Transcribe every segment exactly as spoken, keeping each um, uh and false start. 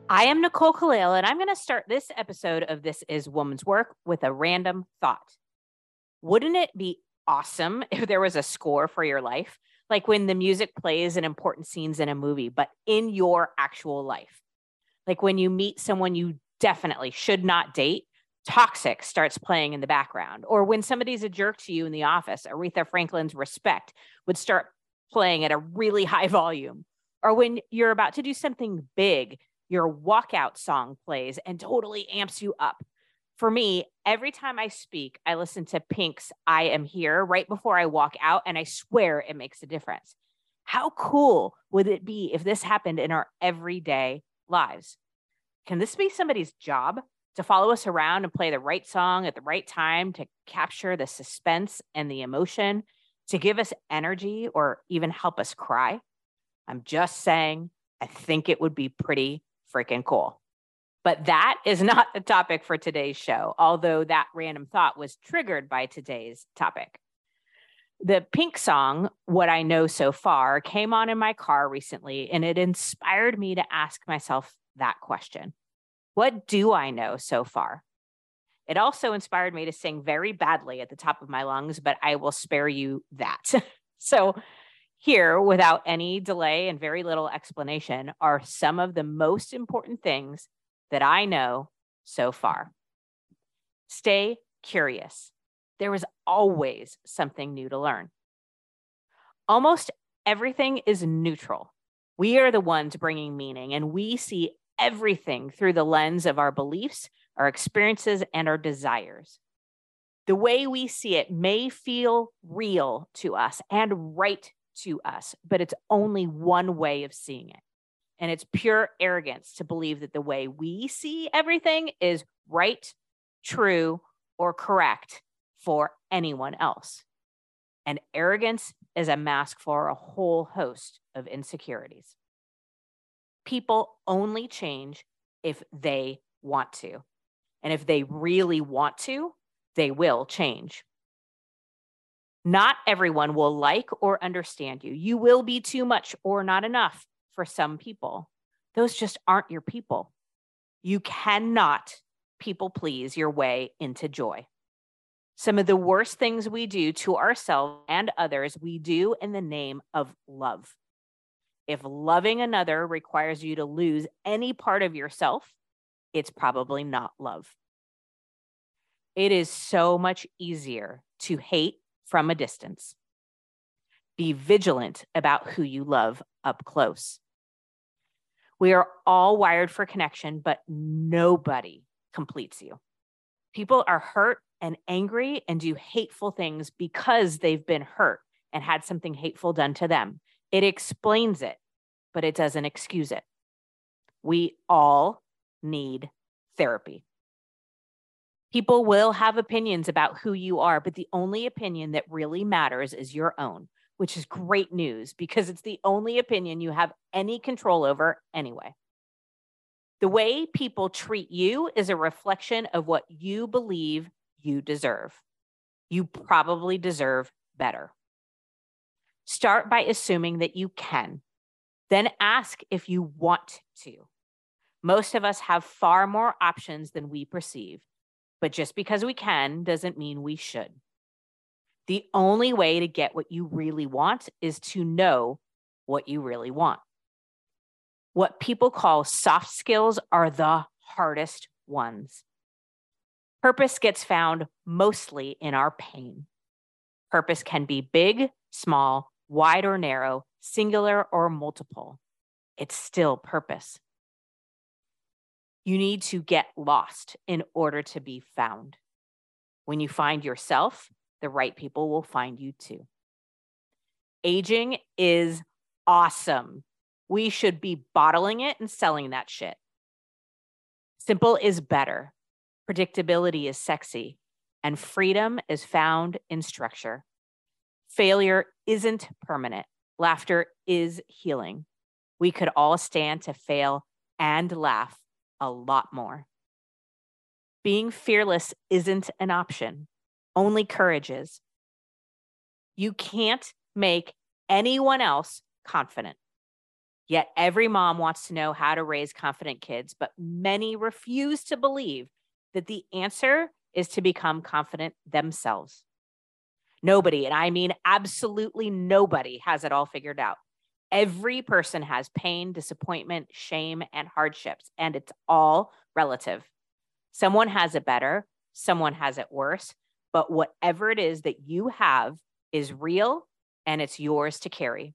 I am Nicole Kalil, and I'm going to start this episode of This Is Woman's Work with a random thought. Wouldn't it be awesome if there was a score for your life? Like when the music plays in important scenes in a movie, but in your actual life. Like when you meet someone you definitely should not date, Toxic starts playing in the background. Or when somebody's a jerk to you in the office, Aretha Franklin's Respect would start playing at a really high volume. Or when you're about to do something big, your walkout song plays and totally amps you up. For me, every time I speak, I listen to Pink's I Am Here right before I walk out, and I swear it makes a difference. How cool would it be if this happened in our everyday lives? Can this be somebody's job, to follow us around and play the right song at the right time, to capture the suspense and the emotion, to give us energy or even help us cry? I'm just saying, I think it would be pretty freaking cool. But that is not the topic for today's show, although that random thought was triggered by today's topic. The Pink song, What I Know So Far, came on in my car recently, and it inspired me to ask myself that question. What do I know so far? It also inspired me to sing very badly at the top of my lungs, but I will spare you that. So here, without any delay and very little explanation, are some of the most important things that I know so far. Stay curious. There is always something new to learn. Almost everything is neutral. We are the ones bringing meaning, and we see everything through the lens of our beliefs, our experiences, and our desires. The way we see it may feel real to us and right to us, but it's only one way of seeing it. And it's pure arrogance to believe that the way we see everything is right, true, or correct for anyone else. And arrogance is a mask for a whole host of insecurities. People only change if they want to. And if they really want to, they will change. Not everyone will like or understand you. You will be too much or not enough for some people. Those just aren't your people. You cannot people please your way into joy. Some of the worst things we do to ourselves and others, we do in the name of love. If loving another requires you to lose any part of yourself, it's probably not love. It is so much easier to hate from a distance. Be vigilant about who you love up close. We are all wired for connection, but nobody completes you. People are hurt and angry and do hateful things because they've been hurt and had something hateful done to them. It explains it, but it doesn't excuse it. We all need therapy. People will have opinions about who you are, but the only opinion that really matters is your own, which is great news because it's the only opinion you have any control over anyway. The way people treat you is a reflection of what you believe you deserve. You probably deserve better. Start by assuming that you can. Then ask if you want to. Most of us have far more options than we perceive, but just because we can doesn't mean we should. The only way to get what you really want is to know what you really want. What people call soft skills are the hardest ones. Purpose gets found mostly in our pain. Purpose can be big, small, wide or narrow, singular or multiple. It's still purpose. You need to get lost in order to be found. When you find yourself, the right people will find you too. Aging is awesome. We should be bottling it and selling that shit. Simple is better. Predictability is sexy. And freedom is found in structure. Failure isn't permanent. Laughter is healing. We could all stand to fail and laugh a lot more. Being fearless isn't an option. Only courage is. You can't make anyone else confident. Yet every mom wants to know how to raise confident kids, but many refuse to believe that the answer is to become confident themselves. Nobody, and I mean absolutely nobody, has it all figured out. Every person has pain, disappointment, shame, and hardships, and it's all relative. Someone has it better, someone has it worse, but whatever it is that you have is real and it's yours to carry.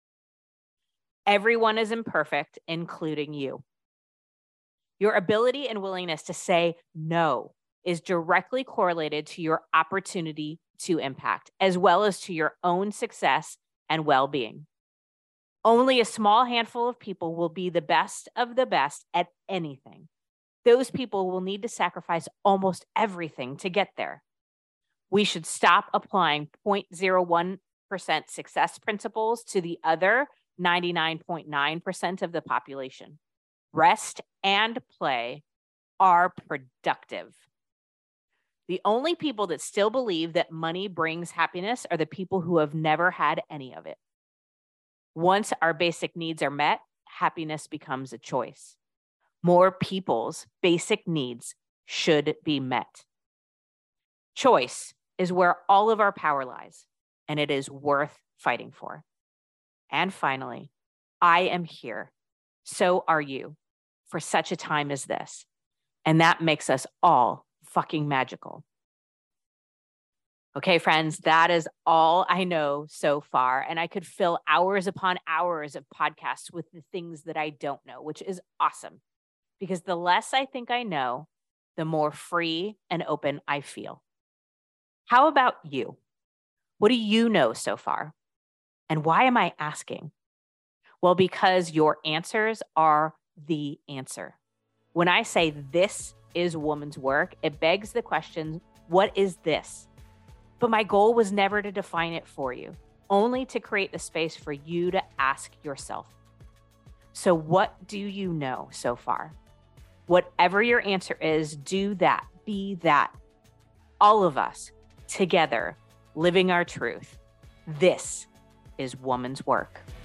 Everyone is imperfect, including you. Your ability and willingness to say no is directly correlated to your opportunity to impact, as well as to your own success and well-being. Only a small handful of people will be the best of the best at anything. Those people will need to sacrifice almost everything to get there. We should stop applying zero point zero one percent success principles to the other ninety-nine point nine percent of the population. Rest and play are productive. The only people that still believe that money brings happiness are the people who have never had any of it. Once our basic needs are met, happiness becomes a choice. More people's basic needs should be met. Choice is where all of our power lies, and it is worth fighting for. And finally, I am here. So are you, for such a time as this. And that makes us all fucking magical. Okay, friends, that is all I know so far. And I could fill hours upon hours of podcasts with the things that I don't know, which is awesome. Because the less I think I know, the more free and open I feel. How about you? What do you know so far? And why am I asking? Well, because your answers are the answer. When I say this is woman's work, it begs the question, what is this? But my goal was never to define it for you, only to create the space for you to ask yourself. So what do you know so far? Whatever your answer is, do that, be that. All of us together, living our truth. This is woman's work.